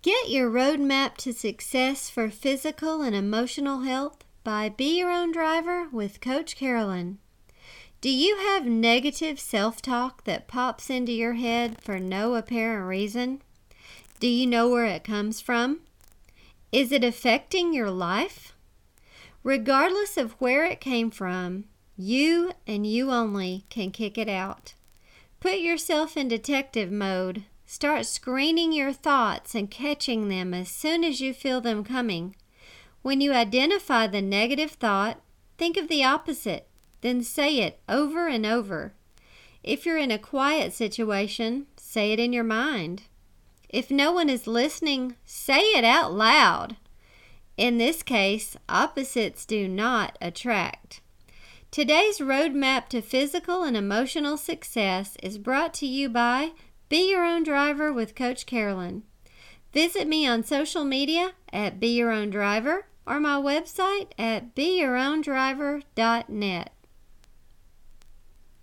Get your roadmap to success for physical and emotional health by Be Your Own Driver with Coach Carolyn. Do you have negative self-talk that pops into your head for no apparent reason? Do you know where it comes from? Is it affecting your life? Regardless of where it came from, you and you only can kick it out. Put yourself in detective mode. Start screening your thoughts and catching them as soon as you feel them coming. When you identify the negative thought, think of the opposite, then say it over and over. If you're in a quiet situation, say it in your mind. If no one is listening, say it out loud. In this case, opposites do not attract. Today's roadmap to physical and emotional success is brought to you by Be Your Own Driver with Coach Carolyn. Visit me on social media at Be Your Own Driver or my website at beyourowndriver.net.